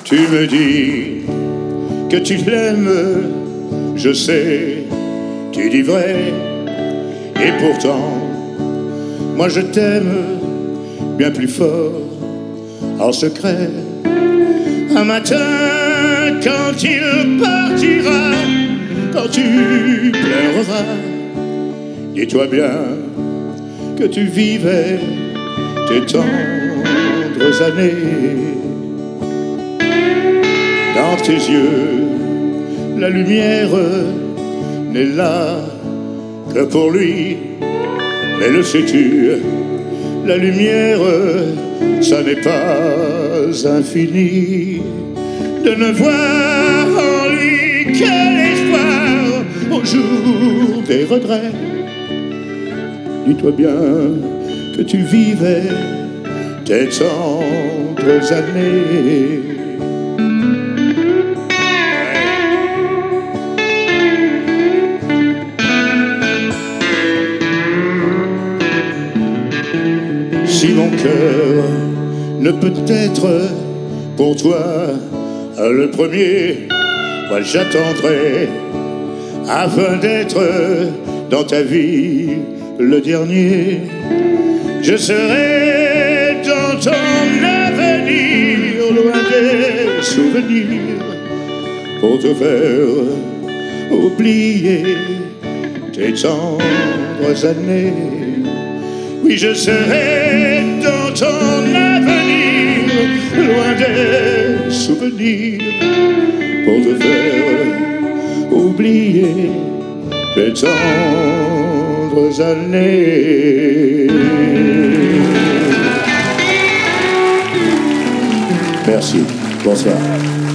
Tu me dis que tu l'aimes, je sais, tu dis vrai. Et pourtant, moi je t'aime bien plus fort, en secret. Un matin, quand il partira, quand tu pleureras, dis-toi bien que tu vivais tes tendres années. Dans tes yeux, la lumière n'est là que pour lui. Mais le sais-tu, la lumière, ça n'est pas infini. De ne voir en lui que l'espoir au jour des regrets. Dis-toi bien que tu vivais tes tendres années. Si mon cœur ne peut être pour toi le premier, moi j'attendrai afin d'être dans ta vie le dernier. Je serai dans ton avenir, loin des souvenirs, pour te faire oublier tes tendres années. Oui, je serai dans ton avenir, loin des souvenirs, pour te faire oublier tes tendres années. Merci, bonsoir.